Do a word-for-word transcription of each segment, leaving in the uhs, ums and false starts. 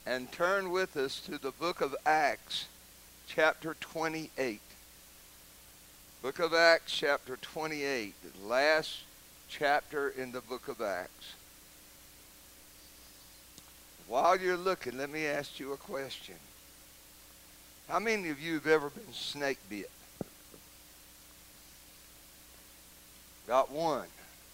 and turn with us to the book of Acts, chapter twenty-eight. Book of Acts, chapter twenty-eight, the last chapter in the book of Acts. While you're looking, let me ask you a question. How many of you have ever been snake bit? Got one.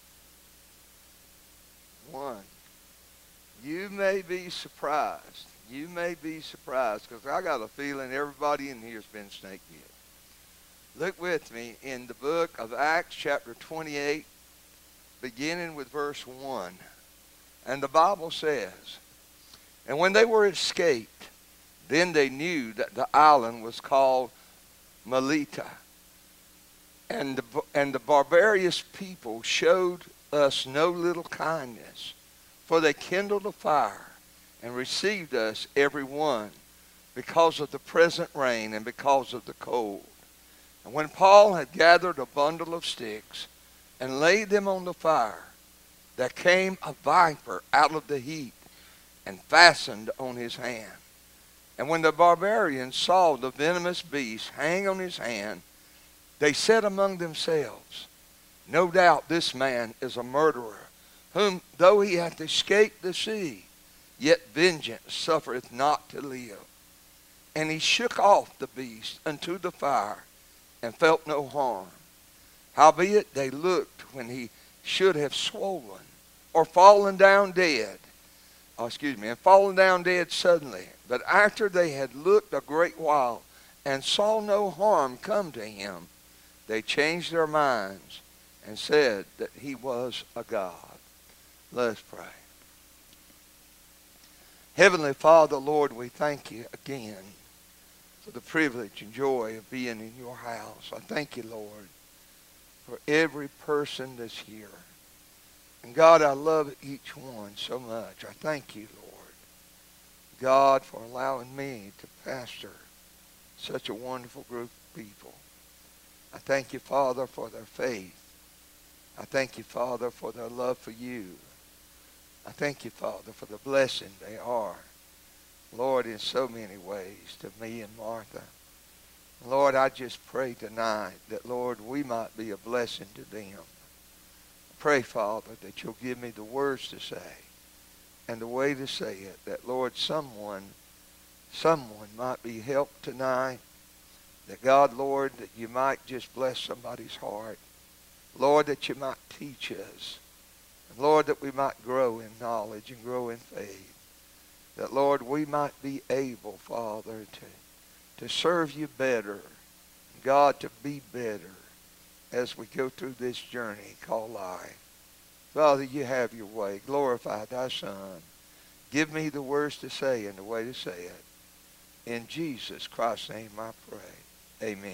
One. You may be surprised. You may be surprised because I got a feeling everybody in here has been snake bit. Look with me in the book of Acts chapter twenty-eight, beginning with verse one. And the Bible says, "And when they were escaped, then they knew that the island was called Melita. And the, and the barbarous people showed us no little kindness, for they kindled a fire and received us every one because of the present rain and because of the cold. And when Paul had gathered a bundle of sticks and laid them on the fire, there came a viper out of the heat and fastened on his hand. And when the barbarians saw the venomous beast hang on his hand, they said among themselves, No doubt this man is a murderer, whom though he hath escaped the sea, yet vengeance suffereth not to live. And he shook off the beast unto the fire, and felt no harm. Howbeit they looked when he should have swollen, or fallen down dead, oh, excuse me, and fallen down dead suddenly. But after they had looked a great while, and saw no harm come to him, they changed their minds, and said that he was a god." Let us pray. Heavenly Father, Lord, we thank you again for the privilege and joy of being in your house. I thank you, Lord, for every person that's here. And God, I love each one so much. I thank you, Lord, God, for allowing me to pastor such a wonderful group of people. I thank you, Father, for their faith. I thank you, Father, for their love for you. I thank you, Father, for the blessing they are, Lord, in so many ways to me and Martha. Lord, I just pray tonight that, Lord, we might be a blessing to them. I pray, Father, that you'll give me the words to say and the way to say it, that, Lord, someone, someone might be helped tonight. That, God, Lord, that you might just bless somebody's heart. Lord, that you might teach us. And Lord, that we might grow in knowledge and grow in faith. That, Lord, we might be able, Father, to, to serve you better. God, to be better as we go through this journey called life. Father, you have your way. Glorify thy Son. Give me the words to say and the way to say it. In Jesus Christ's name I pray. Amen.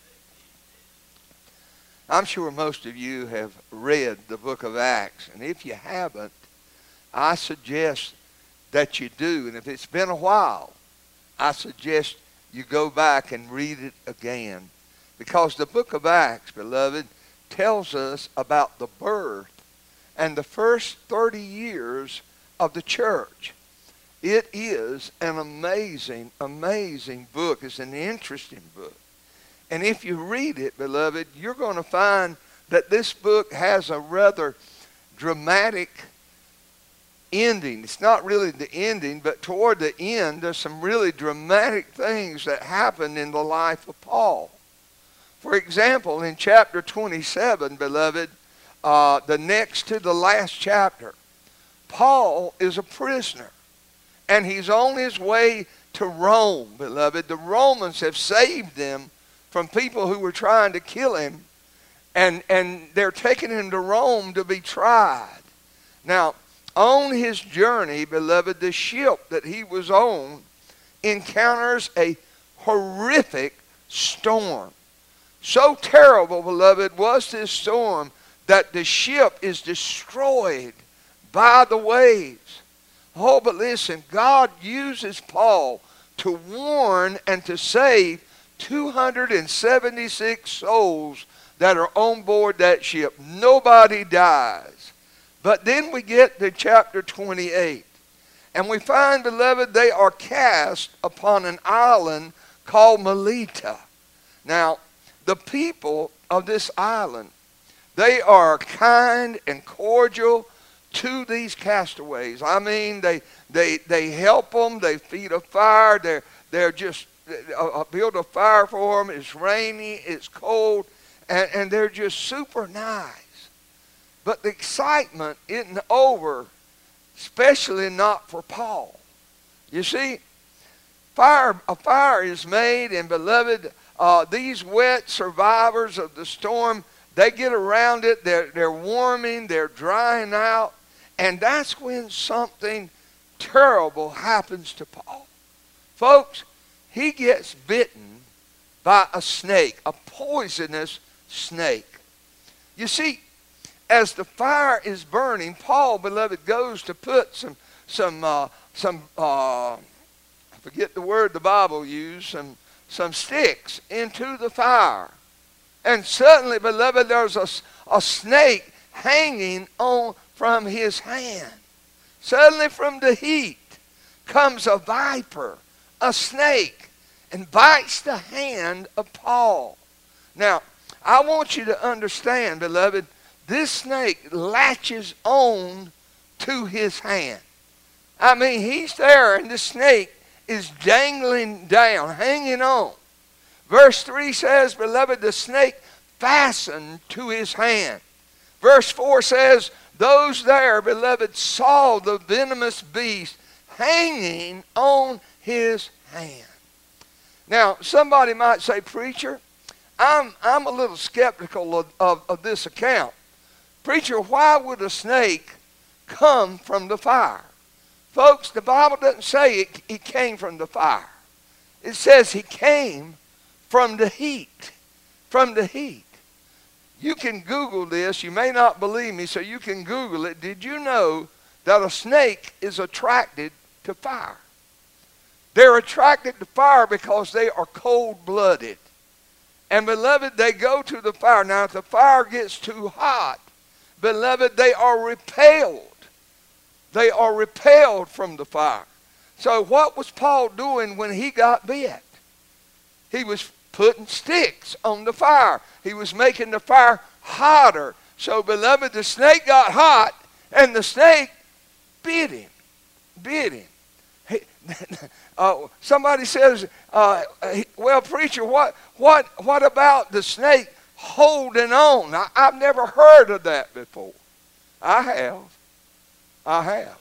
I'm sure most of you have read the book of Acts. And if you haven't, I suggest that you do. And if it's been a while, I suggest you go back and read it again. Because the book of Acts, beloved, tells us about the birth and the first thirty years of the church. It is an amazing, amazing book. It's an interesting book. And if you read it, beloved, you're going to find that this book has a rather dramatic ending. It's not really the ending, but toward the end, there's some really dramatic things that happen in the life of Paul. For example, in chapter twenty-seven, beloved, uh, the next to the last chapter, Paul is a prisoner. And he's on his way to Rome, beloved. The Romans have saved them from people who were trying to kill him. And, and they're taking him to Rome to be tried. Now, on his journey, beloved, the ship that he was on encounters a horrific storm. So terrible, beloved, was this storm that the ship is destroyed by the waves. Oh, but listen, God uses Paul to warn and to save two hundred seventy-six souls that are on board that ship. Nobody dies. But then we get to chapter twenty-eight. And we find, beloved, they are cast upon an island called Melita. Now, the people of this island, they are kind and cordial to these castaways. I mean, they they they help them. They feed a fire. They're they're just uh, build a fire for them. It's rainy. It's cold, and, and they're just super nice. But the excitement isn't over, especially not for Paul. You see, fire a fire is made, and beloved, uh, these wet survivors of the storm, they get around it. They're they're warming. They're drying out. And that's when something terrible happens to Paul. Folks, he gets bitten by a snake, a poisonous snake. You see, as the fire is burning, Paul, beloved, goes to put some, some, uh, some uh, I forget the word the Bible used, some, some sticks into the fire. And suddenly, beloved, there's a, a snake hanging on from his hand. Suddenly from the heat comes a viper, a snake, and bites the hand of Paul. Now, I want you to understand, beloved, this snake latches on to his hand. I mean, he's there and the snake is dangling down, hanging on. Verse three says, beloved, the snake fastened to his hand. Verse four says, those there, beloved, saw the venomous beast hanging on his hand. Now, somebody might say, preacher, I'm, I'm a little skeptical of, of, of this account. Preacher, why would a snake come from the fire? Folks, the Bible doesn't say it, he came from the fire. It says he came from the heat. From the heat. You can Google this. You may not believe me, so you can Google it. Did you know that a snake is attracted to fire? They're attracted to fire because they are cold-blooded. And, beloved, they go to the fire. Now, if the fire gets too hot, beloved, they are repelled. They are repelled from the fire. So what was Paul doing when he got bit? He was putting sticks on the fire. He was making the fire hotter. So, beloved, the snake got hot, and the snake bit him. Bit him. He, uh, somebody says, uh, well, preacher, what, what, what about the snake holding on? I, I've never heard of that before. I have. I have.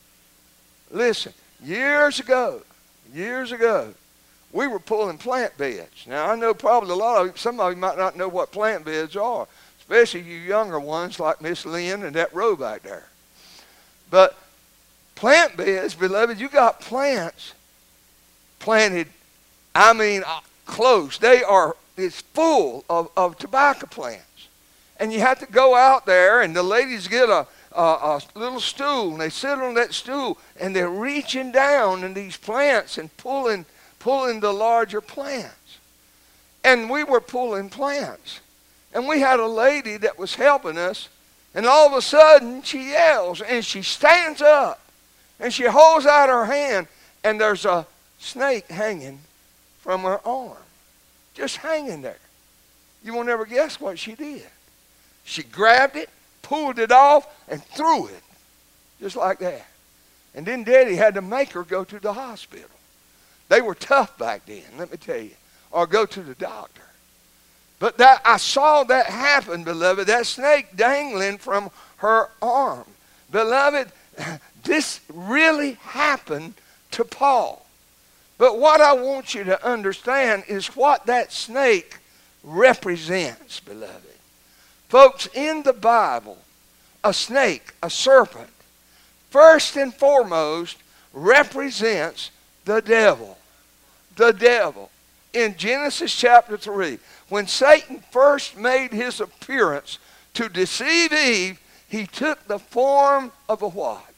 Listen, years ago, years ago, we were pulling plant beds. Now, I know probably a lot of you, some of you might not know what plant beds are, especially you younger ones like Miss Lynn and that row back there. But plant beds, beloved, you got plants planted, I mean, uh, close. They are, it's full of, of tobacco plants. And you have to go out there, and the ladies get a, a, a little stool, and they sit on that stool, and they're reaching down in these plants and pulling pulling the larger plants. And we were pulling plants. And we had a lady that was helping us, and all of a sudden she yells, and she stands up, and she holds out her hand, and there's a snake hanging from her arm. Just hanging there. You won't ever guess what she did. She grabbed it, pulled it off, and threw it. Just like that. And then Daddy had to make her go to the hospital. They were tough back then, let me tell you. Or go to the doctor. But that I saw that happen, beloved. That snake dangling from her arm. Beloved, this really happened to Paul. But what I want you to understand is what that snake represents, beloved. Folks, in the Bible, a snake, a serpent, first and foremost represents the devil. The devil. In Genesis chapter three, when Satan first made his appearance to deceive Eve, he took the form of a what?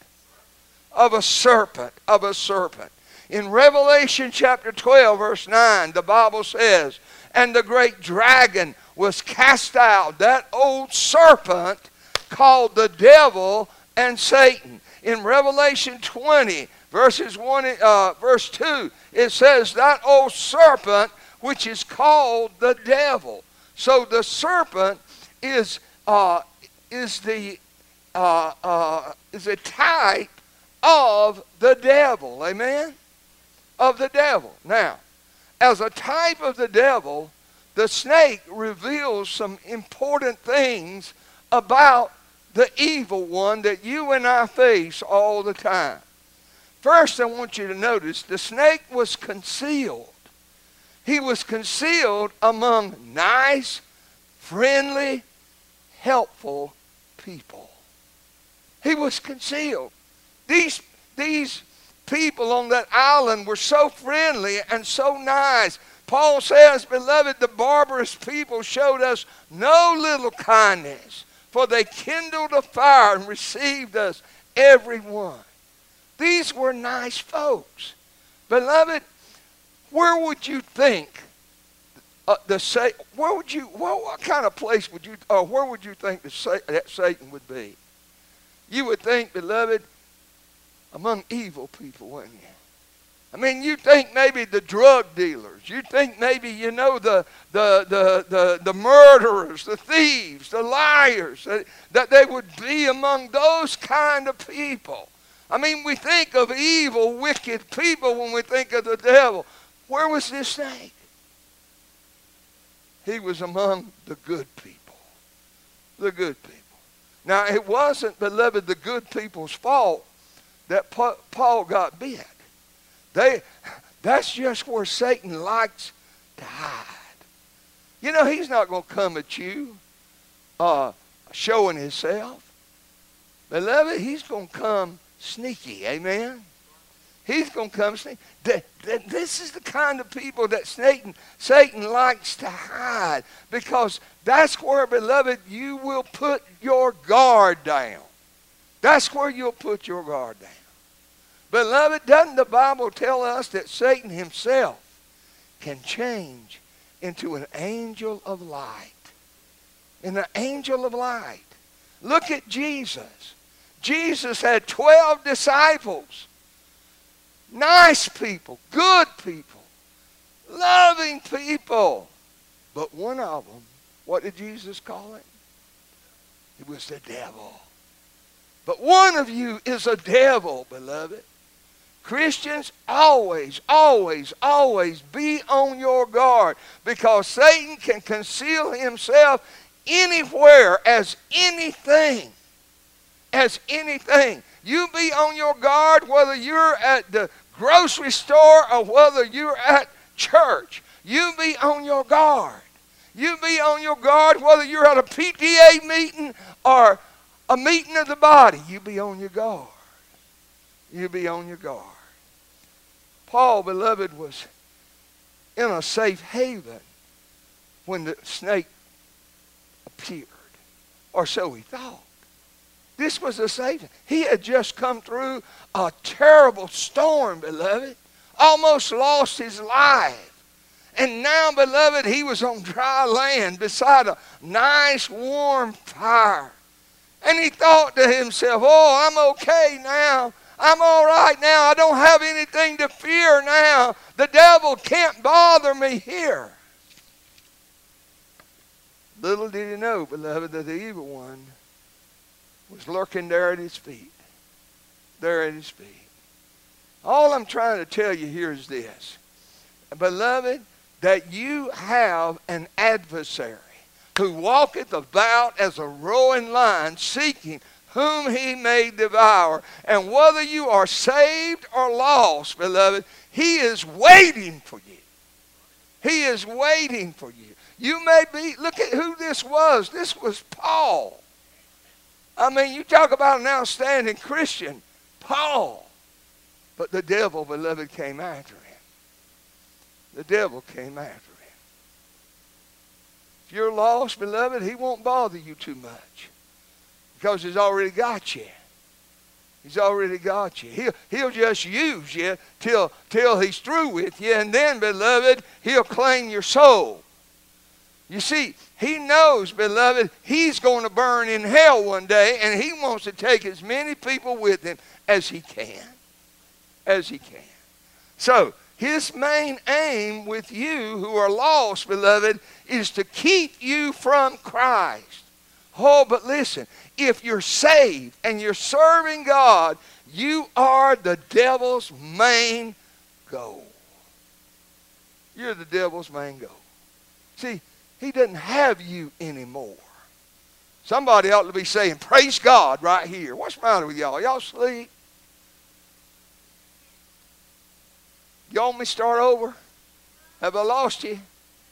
Of a serpent. Of a serpent. In Revelation chapter twelve, verse nine, the Bible says, and the great dragon was cast out, that old serpent called the devil and Satan. In Revelation twenty, Verses one, uh, verse two, it says, that old serpent which is called the devil. So the serpent is uh, is the uh, uh, is a type of the devil. Amen? Of the devil. Now, as a type of the devil, the snake reveals some important things about the evil one that you and I face all the time. First, I want you to notice the snake was concealed. He was concealed among nice, friendly, helpful people. He was concealed. These, these people on that island were so friendly and so nice. Paul says, beloved, the barbarous people showed us no little kindness, for they kindled a fire and received us every one. These were nice folks. Beloved, where would you think uh, the sa- where would you what, what kind of place would you or where would you think the sa- that Satan would be? You would think, beloved, among evil people, wouldn't you? I mean, you think maybe the drug dealers. You think maybe, you know, the the the the, the murderers, the thieves, the liars, that, that they would be among those kind of people. I mean, we think of evil, wicked people when we think of the devil. Where was this snake? He was among the good people. The good people. Now, it wasn't, beloved, the good people's fault that Paul got bit. They, that's just where Satan likes to hide. You know, he's not going to come at you uh, showing himself. Beloved, he's going to come sneaky. Amen? He's going to come sneaky. This is the kind of people that Satan, Satan likes to hide, because that's where, beloved, you will put your guard down. That's where you'll put your guard down. Beloved, doesn't the Bible tell us that Satan himself can change into an angel of light? In an angel of light. Look at Jesus. Jesus had twelve disciples. Nice people, good people, loving people. But one of them, what did Jesus call it? It was the devil. But one of you is a devil, beloved. Christians, always, always, always be on your guard, because Satan can conceal himself anywhere as anything. As anything. You be on your guard whether you're at the grocery store or whether you're at church. You be on your guard. You be on your guard whether you're at a P T A meeting or a meeting of the body. You be on your guard. You be on your guard. Paul, beloved, was in a safe haven when the snake appeared. Or so he thought. This was a safe. He had just come through a terrible storm, beloved. Almost lost his life. And now, beloved, he was on dry land beside a nice warm fire. And he thought to himself, oh, I'm okay now. I'm all right now. I don't have anything to fear now. The devil can't bother me here. Little did he know, beloved, that the evil one was lurking there at his feet. There at his feet. All I'm trying to tell you here is this. Beloved, that you have an adversary who walketh about as a roaring lion, seeking whom he may devour. And whether you are saved or lost, beloved, he is waiting for you. He is waiting for you. You may be, look at who this was. This was Paul. I mean, you talk about an outstanding Christian, Paul. But the devil, beloved, came after him. The devil came after him. If you're lost, beloved, he won't bother you too much, because he's already got you. He's already got you. He'll, he'll just use you till, till he's through with you, and then, beloved, he'll claim your soul. You see, he knows, beloved, he's going to burn in hell one day, and he wants to take as many people with him as he can. as he can. So, his main aim with you who are lost, beloved, is to keep you from Christ. Oh, but listen, if you're saved and you're serving God, you are the devil's main goal. You're the devil's main goal. See, he doesn't have you anymore. Somebody ought to be saying, praise God right here. What's the matter with y'all? Y'all sleep? You want me to start over? Have I lost you?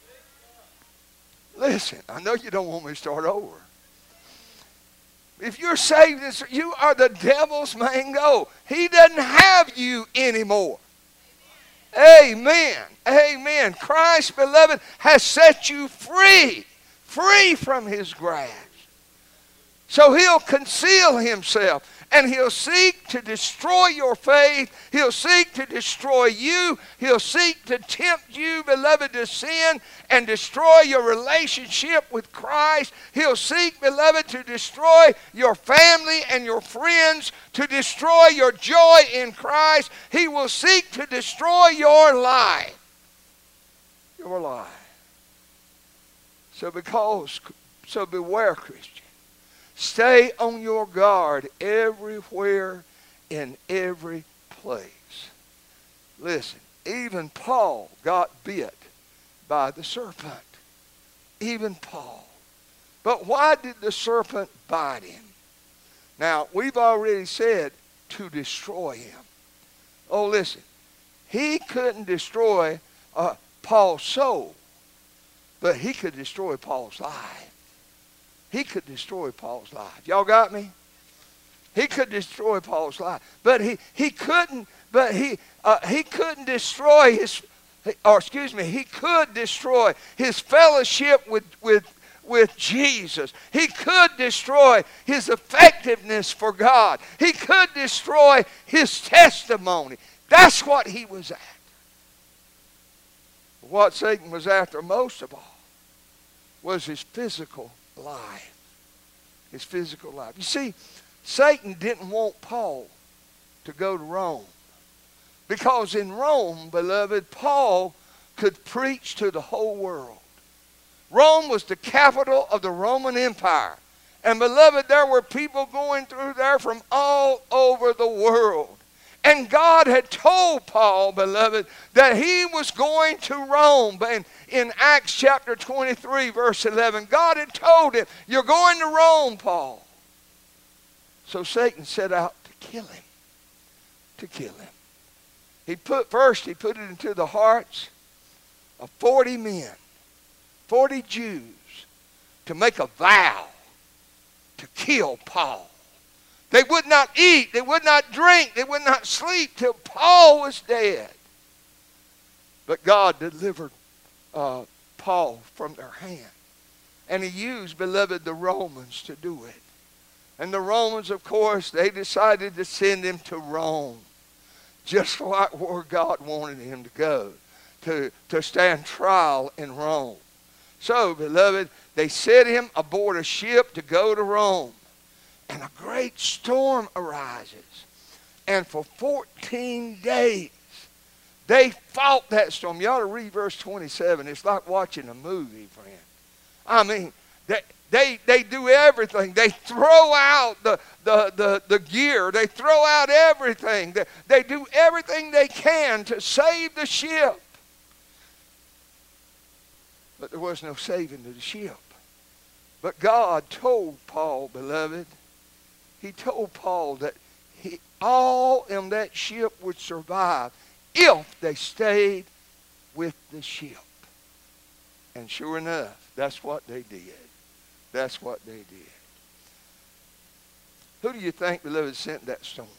Listen, I know you don't want me to start over. If you're saved, you are the devil's main goal. He doesn't have you anymore. Amen. Amen. Christ, beloved, has set you free. Free from his grasp. So he'll conceal himself. And he'll seek to destroy your faith. He'll seek to destroy you. He'll seek to tempt you, beloved, to sin and destroy your relationship with Christ. He'll seek, beloved, to destroy your family and your friends, to destroy your joy in Christ. He will seek to destroy your life. Your life. So because, so beware, Christian. Stay on your guard everywhere, in every place. Listen, even Paul got bit by the serpent. Even Paul. But why did the serpent bite him? Now, we've already said to destroy him. Oh, listen. He couldn't destroy uh, Paul's soul, but he could destroy Paul's life. He could destroy Paul's life. Y'all got me? He could destroy Paul's life, but he he couldn't. But he uh, he couldn't destroy his, or excuse me, he could destroy his fellowship with with with Jesus. He could destroy his effectiveness for God. He could destroy his testimony. That's what he was after. What Satan was after most of all was his physical life. His physical life. You see, Satan didn't want Paul to go to Rome. Because in Rome, beloved, Paul could preach to the whole world. Rome was the capital of the Roman Empire. And beloved, there were people going through there from all over the world. And God had told Paul, beloved, that he was going to Rome. And in Acts chapter twenty-three, verse eleven, God had told him, you're going to Rome, Paul. So Satan set out to kill him. To kill him. He put, first, he put it into the hearts of forty men, forty Jews, to make a vow to kill Paul. They would not eat, they would not drink, they would not sleep till Paul was dead. But God delivered uh, Paul from their hand. And he used, beloved, the Romans to do it. And the Romans, of course, they decided to send him to Rome. Just like where God wanted him to go. To, to stand trial in Rome. So, beloved, they set him aboard a ship to go to Rome. And a great storm arises. And for fourteen days, they fought that storm. You ought to read verse twenty-seven. It's like watching a movie, friend. I mean, they, they, they do everything. They throw out the, the, the, the gear. They throw out everything. They, they do everything they can to save the ship. But there was no saving to the ship. But God told Paul, beloved, he told Paul that he, all in that ship would survive if they stayed with the ship. And sure enough, that's what they did. That's what they did. Who do you think, beloved, sent that storm?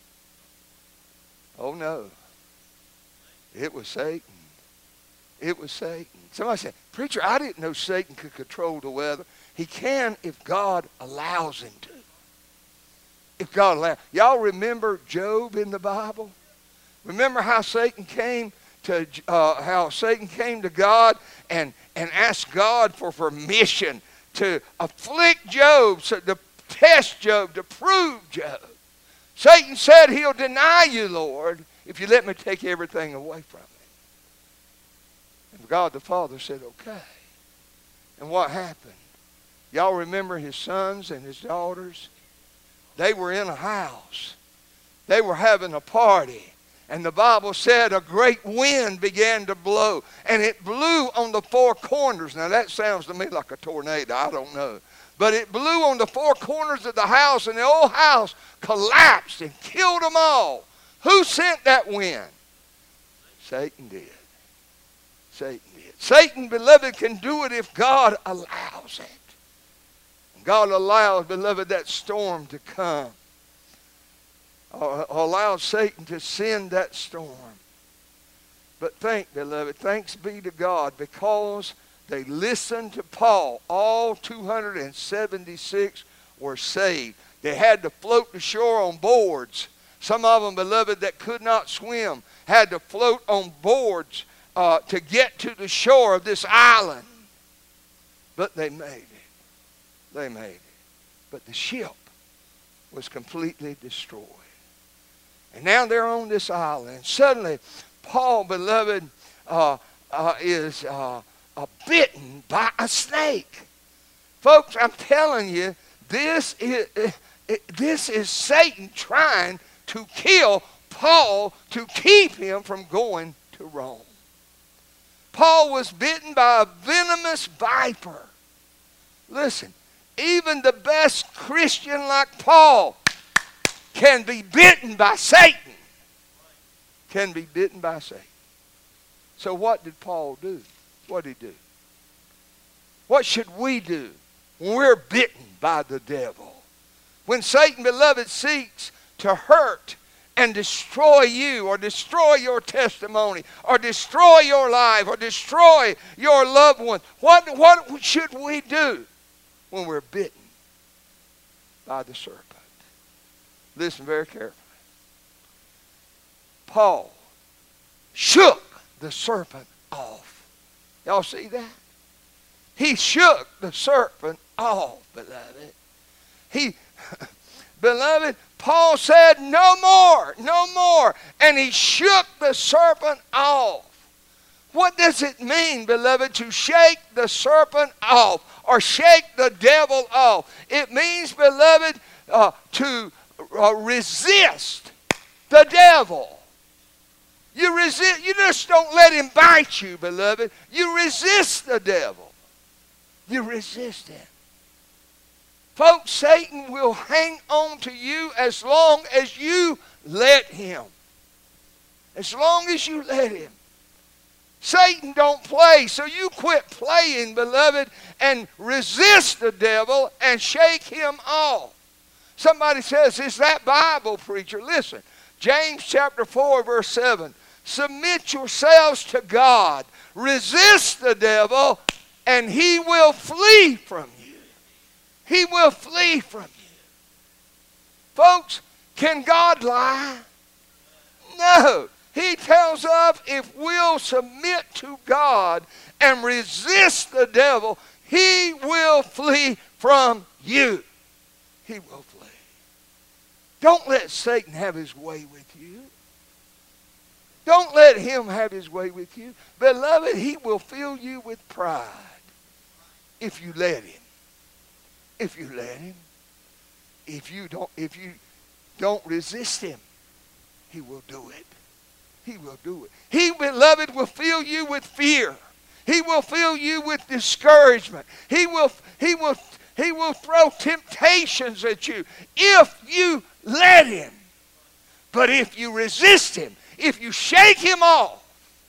Oh, no. It was Satan. It was Satan. Somebody said, preacher, I didn't know Satan could control the weather. He can if God allows him to. If God allows. Y'all remember Job in the Bible? Remember how Satan came to uh, how Satan came to God and, and asked God for permission to afflict Job, so to test Job, to prove Job. Satan said, he'll deny you, Lord, if you let me take everything away from it. And God the Father said, okay. And what happened? Y'all remember his sons and his daughters? They were in a house. They were having a party. And the Bible said a great wind began to blow. And it blew on the four corners. Now that sounds to me like a tornado. I don't know. But it blew on the four corners of the house. And the old house collapsed and killed them all. Who sent that wind? Satan did. Satan did. Satan, beloved, can do it if God allows it. God allows, beloved, that storm to come. Or allowed Satan to send that storm. But think, beloved, thanks be to God, because they listened to Paul. All two hundred seventy-six were saved. They had to float to shore on boards. Some of them, beloved, that could not swim had to float on boards uh, to get to the shore of this island. But they made it. They made it. But the ship was completely destroyed. And now they're on this island. And suddenly, Paul, beloved, uh, uh, is uh, uh, bitten by a snake. Folks, I'm telling you, this is, uh, this is Satan trying to kill Paul to keep him from going to Rome. Paul was bitten by a venomous viper. Listen. Even the best Christian like Paul can be bitten by Satan. Can be bitten by Satan. So what did Paul do? What did he do? What should we do when we're bitten by the devil? When Satan, beloved, seeks to hurt and destroy you, or destroy your testimony, or destroy your life, or destroy your loved one, what, what should we do when we're bitten by the serpent? Listen very carefully. Paul shook the serpent off. Y'all see that? He shook the serpent off, beloved. He, beloved, Paul said, no more, no more. And he shook the serpent off. What does it mean, beloved, to shake the serpent off or shake the devil off? It means, beloved, uh, to uh, resist the devil. You resist. You just don't let him bite you, beloved. You resist the devil. You resist him. Folks, Satan will hang on to you as long as you let him. As long as you let him. Satan don't play, so you quit playing, beloved, and resist the devil and shake him off. Somebody says, is that Bible, preacher? Listen, James chapter four, verse seven. Submit yourselves to God. Resist the devil, and he will flee from you. He will flee from you. Folks, can God lie? No. He tells us if we'll submit to God and resist the devil, he will flee from you. He will flee. Don't let Satan have his way with you. Don't let him have his way with you. Beloved, he will fill you with pride if you let him. If you let him. If you don't, if you don't resist him, he will do it. He will do it. He, beloved, will fill you with fear. He will fill you with discouragement. He will, he will, he will throw temptations at you if you let him. But if you resist him, if you shake him off,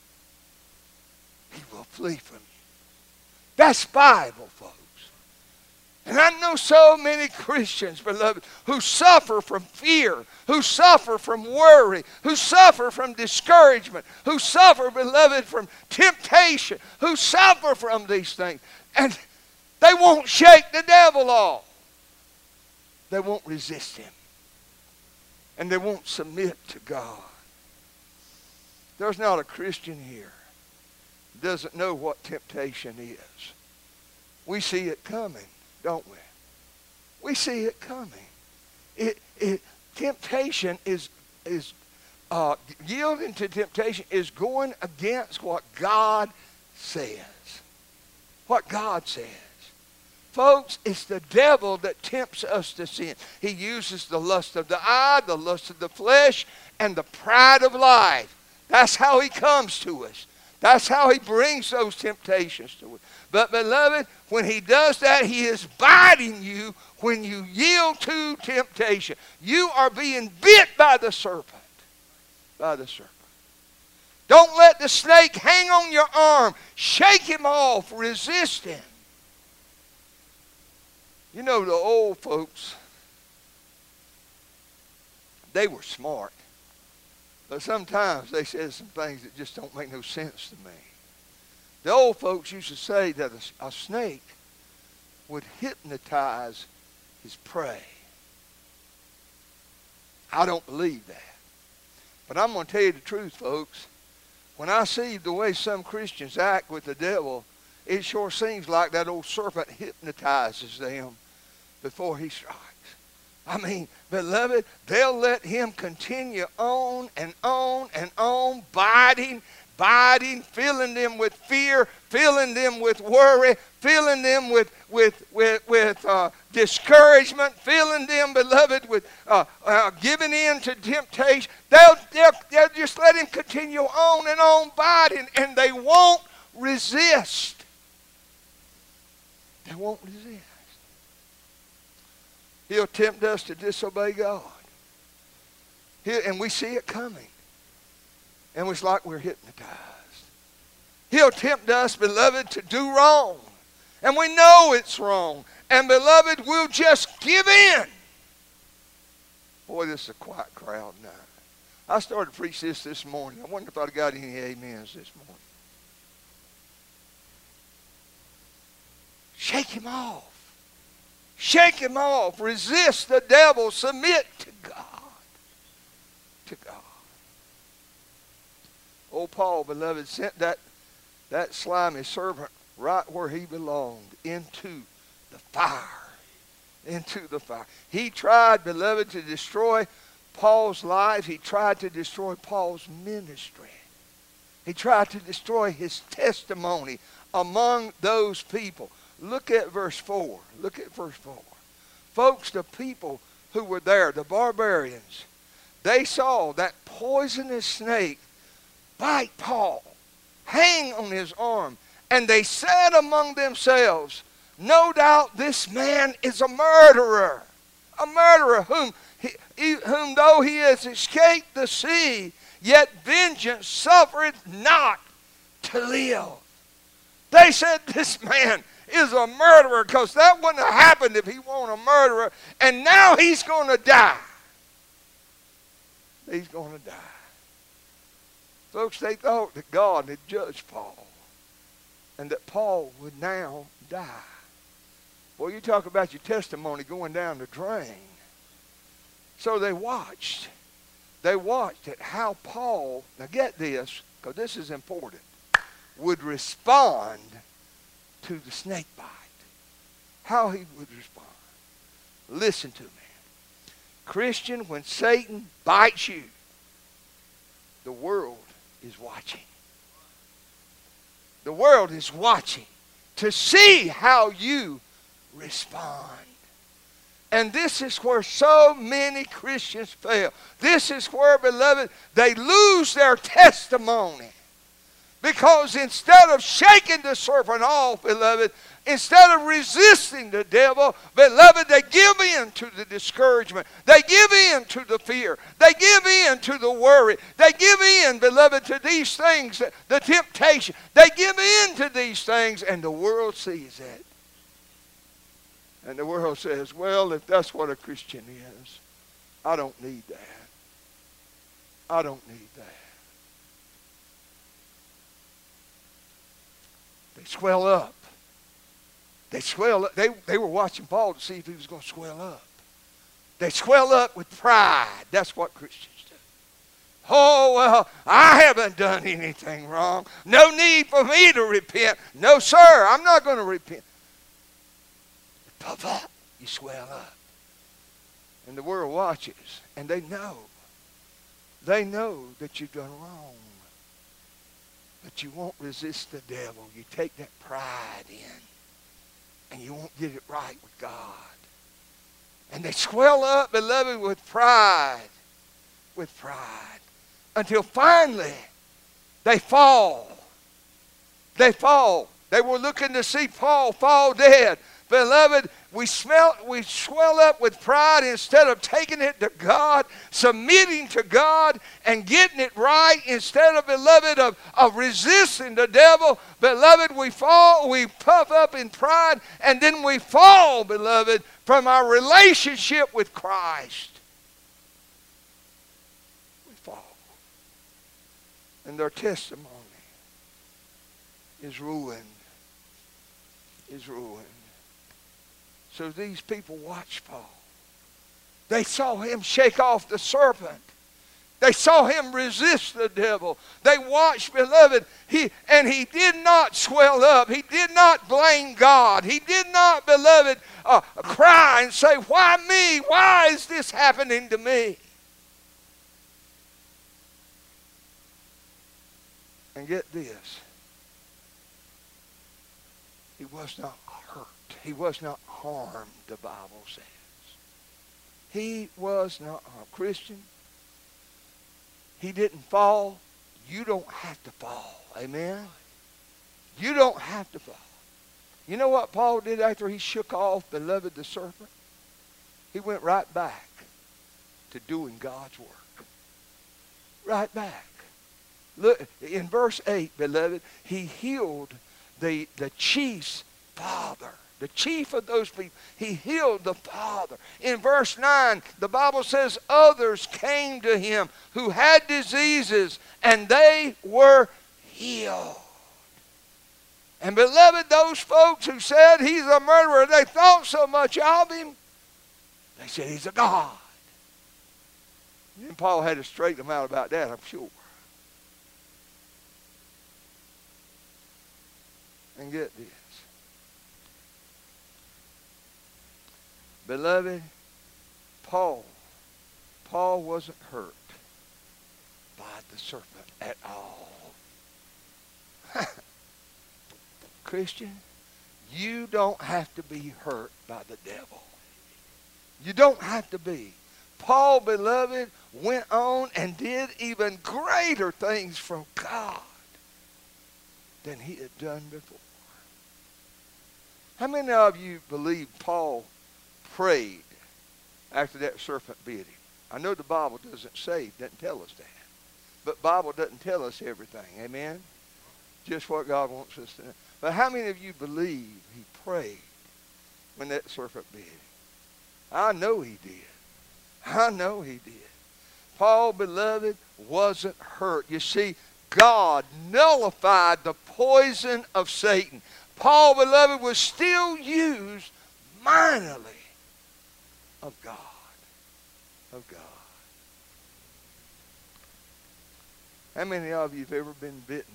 he will flee from you. That's Bible, folks. And I know so many Christians, beloved, who suffer from fear, who suffer from worry, who suffer from discouragement, who suffer, beloved, from temptation, who suffer from these things. And they won't shake the devil off. They won't resist him. And they won't submit to God. There's not a Christian here who doesn't know what temptation is. We see it coming, don't we? We see it coming. It, it, temptation is, is uh, yielding to temptation is going against what God says. What God says. Folks, it's the devil that tempts us to sin. He uses the lust of the eye, the lust of the flesh, and the pride of life. That's how he comes to us. That's how he brings those temptations to us. But beloved, when he does that, he is biting you when you yield to temptation. You are being bit by the serpent. By the serpent. Don't let the snake hang on your arm. Shake him off. Resist him. You know, the old folks, they were smart. But sometimes they said some things that just don't make no sense to me. The old folks used to say that a, a snake would hypnotize his prey. I don't believe that. But I'm going to tell you the truth, folks. When I see the way some Christians act with the devil, it sure seems like that old serpent hypnotizes them before he strikes. I mean, beloved, they'll let him continue on and on and on, biting, biting, filling them with fear, filling them with worry, filling them with with with with uh, discouragement, filling them, beloved, with uh, uh, giving in to temptation. They'll, they'll they'll just let him continue on and on biting, and they won't resist. They won't resist. He'll tempt us to disobey God. He'll, and we see it coming. And it's like we're hypnotized. He'll tempt us, beloved, to do wrong. And we know it's wrong. And, beloved, we'll just give in. Boy, this is a quiet crowd now. I started to preach this this morning. I wonder if I'd got any amens this morning. Shake him off. Shake him off. Resist the devil. Submit to God. To God. Old Paul, beloved, sent that, that slimy serpent right where he belonged, into the fire. Into the fire. He tried, beloved, to destroy Paul's life. He tried to destroy Paul's ministry. He tried to destroy his testimony among those people. Look at verse four. Look at verse four. Folks, the people who were there, the barbarians, they saw that poisonous snake bite Paul, hang on his arm, and they said among themselves, no doubt this man is a murderer, a murderer whom, he, he, whom though he has escaped the sea, yet vengeance suffereth not to live. They said this man is a murderer, because that wouldn't have happened if he weren't a murderer, and now he's going to die. He's going to die. Folks, they thought that God had judged Paul and that Paul would now die. Boy, you talk about your testimony going down the drain. So they watched. They watched at how Paul, now get this, because this is important, would respond to the snake bite. How he would respond. Listen to me. Christian, when Satan bites you, the world is watching. The world is watching to see how you respond. And this is where so many Christians fail. This is where, beloved, they lose their testimony. Because instead of shaking the serpent off, beloved, instead of resisting the devil, beloved, they give in to the discouragement. They give in to the fear. They give in to the worry. They give in, beloved, to these things, the temptation. They give in to these things, and the world sees it. And the world says, well, if that's what a Christian is, I don't need that. I don't need that. They swell up. They swell up. They, they were watching Paul to see if he was going to swell up. They swell up with pride. That's what Christians do. Oh, well, I haven't done anything wrong. No need for me to repent. No, sir, I'm not going to repent. Puff up. You swell up. And the world watches, and they know. They know that you've done wrong. But you won't resist the devil. You take that pride in. And you won't get it right with God. And they swell up, beloved, with pride. With pride. Until finally, they fall. They fall. They were looking to see Paul fall dead. Beloved, we smell, we swell up with pride instead of taking it to God, submitting to God, and getting it right instead of, beloved, of, of resisting the devil. Beloved, we fall, we puff up in pride, and then we fall, beloved, from our relationship with Christ. We fall. And their testimony is ruined. Is ruined. So these people watched Paul. They saw him shake off the serpent. They saw him resist the devil. They watched, beloved, he, and he did not swell up. He did not blame God. He did not, beloved, uh, cry and say, why me? Why is this happening to me? And get this. He was not hurt. He was not harmed, the Bible says. He was not harmed. Christian, he didn't fall. You don't have to fall. Amen? You don't have to fall. You know what Paul did after he shook off, beloved, the serpent? He went right back to doing God's work. Right back. Look, in verse eight, beloved, he healed the, the chief's father. The chief of those people. He healed the father. In verse nine, the Bible says others came to him who had diseases, and they were healed. And beloved, those folks who said he's a murderer, they thought so much of him, they said he's a god. And Paul had to straighten them out about that, I'm sure. And get this. Beloved, Paul, Paul wasn't hurt by the serpent at all. Christian, you don't have to be hurt by the devil. You don't have to be. Paul, beloved, went on and did even greater things from God than he had done before. How many of you believe Paul prayed after that serpent bit him? I know the Bible doesn't say, doesn't tell us that. But Bible doesn't tell us everything. Amen? Just what God wants us to know. But how many of you believe he prayed when that serpent bit him? I know he did. I know he did. Paul, beloved, wasn't hurt. You see, God nullified the poison of Satan. Paul, beloved, was still used minorly of God. Of God. How many of you have ever been bitten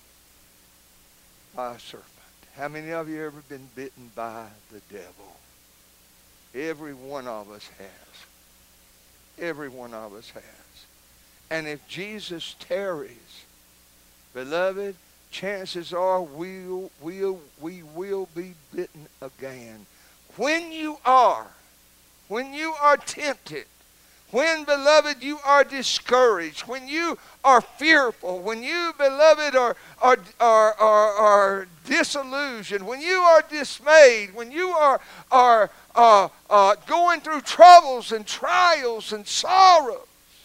by a serpent? How many of you have ever been bitten by the devil? Every one of us has. Every one of us has. And if Jesus tarries, beloved, chances are we'll, we'll, we will be bitten again. When you are, when you are tempted, when, beloved, you are discouraged, when you are fearful, when you, beloved, are, are, are, are, are disillusioned, when you are dismayed, when you are, are uh, uh, going through troubles and trials and sorrows,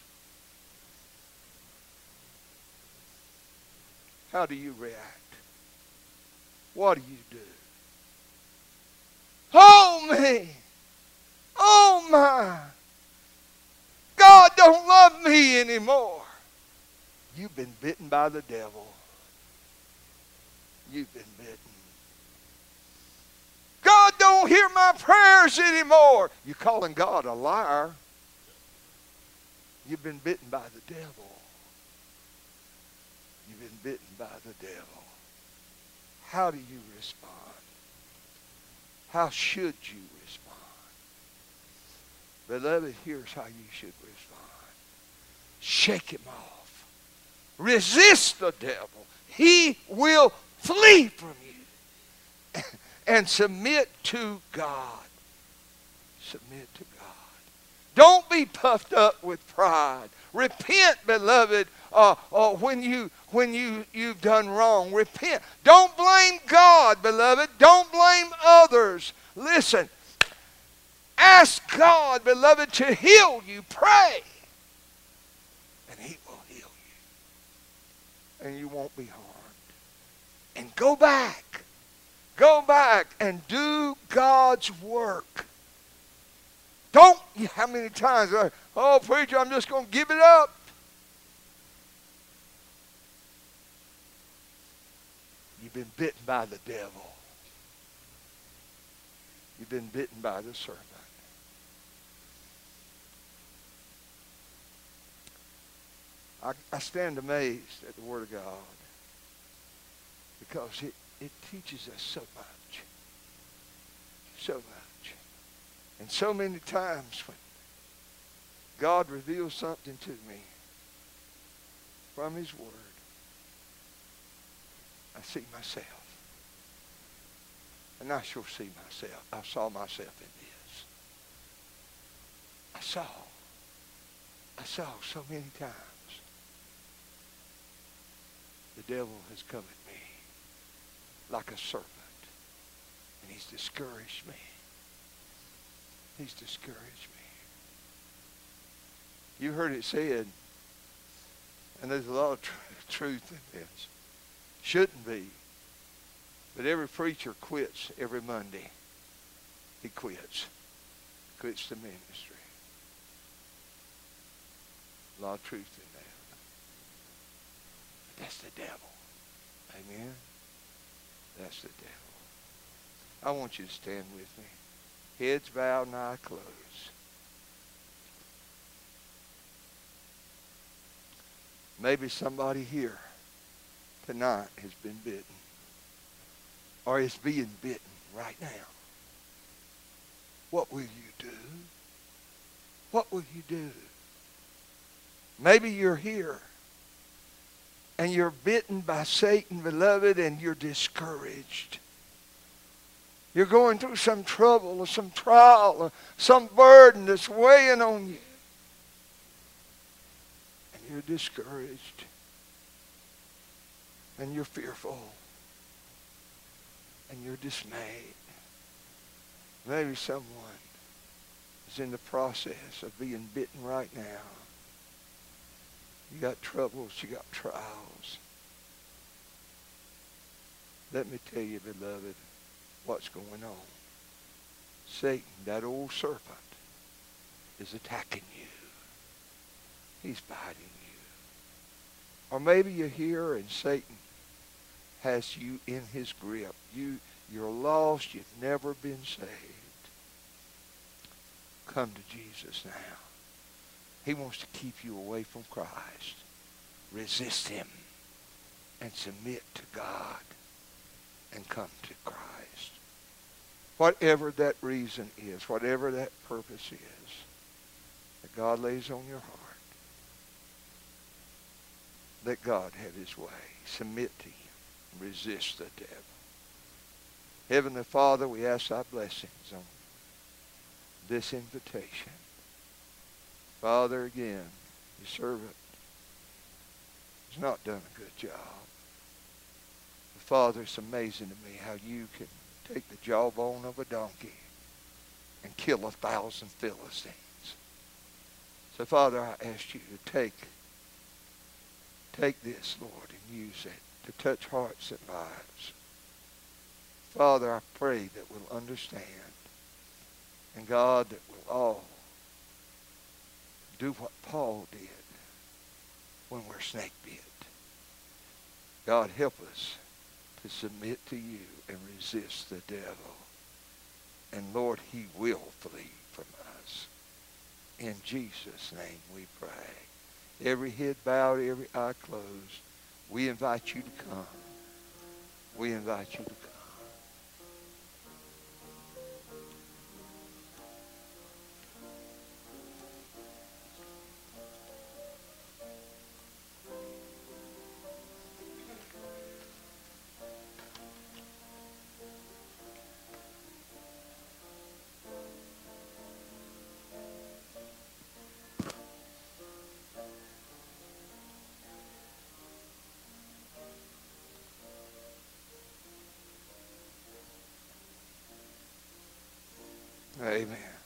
how do you react? What do you do? Oh, me! Oh, my! God don't love me anymore. You've been bitten by the devil. You've been bitten. God don't hear my prayers anymore. You're calling God a liar. You've been bitten by the devil. You've been bitten by the devil. How do you respond? How should you respond? Beloved, here's how you should respond. shake him off. Resist the devil. He will flee from you. And submit to God. Submit to God. Don't be puffed up with pride. Repent, beloved, uh, uh, when, you, when you, you've done wrong. Repent. Don't blame God, beloved. Don't blame others. Listen. Ask God, beloved, to heal you. Pray. And he will heal you. And you won't be harmed. And go back. Go back and do God's work. Don't, how many times, oh, preacher, I'm just going to give it up. You've been bitten by the devil. You've been bitten by the serpent. I, I stand amazed at the Word of God because it, it teaches us so much. So much. And so many times when God reveals something to me from His Word, I see myself. And I sure see myself. I saw myself in this. I saw. I saw so many times. The devil has come at me like a serpent. And he's discouraged me. He's discouraged me. You heard it said, and there's a lot of tr- truth in this. Shouldn't be. But every preacher quits every Monday. He quits. Quits the ministry. A lot of truth in that. But that's the devil. Amen? That's the devil. I want you to stand with me. Heads bowed and eyes closed. Maybe somebody here tonight has been bitten. Or is being bitten right now. What will you do? What will you do? Maybe you're here and you're bitten by Satan, beloved, and you're discouraged. You're going through some trouble or some trial or some burden that's weighing on you. And you're discouraged. And you're fearful. And you're dismayed. Maybe someone is in the process of being bitten right now. You got troubles, you got trials. Let me tell you, beloved, what's going on. Satan, that old serpent, is attacking you. He's biting you. Or maybe you're here and Satan has you in his grip. You, you're lost. You've never been saved. Come to Jesus now. He wants to keep you away from Christ. Resist him and submit to God and come to Christ. Whatever that reason is, whatever that purpose is that God lays on your heart, let God have his way. Submit to him. Resist the devil. Heavenly Father, we ask thy blessings on this invitation. Father, again, your servant has not done a good job. But Father, it's amazing to me how you can take the jawbone of a donkey and kill a thousand Philistines. So Father, I ask you to take, take this, Lord, and use it to touch hearts and lives. Father, I pray that we'll understand. And God, that we'll all do what Paul did when we're snake bit. God, help us to submit to you and resist the devil. And Lord, he will flee from us. In Jesus' name we pray. Every head bowed, every eye closed. We invite you to come. We invite you to come. Amen.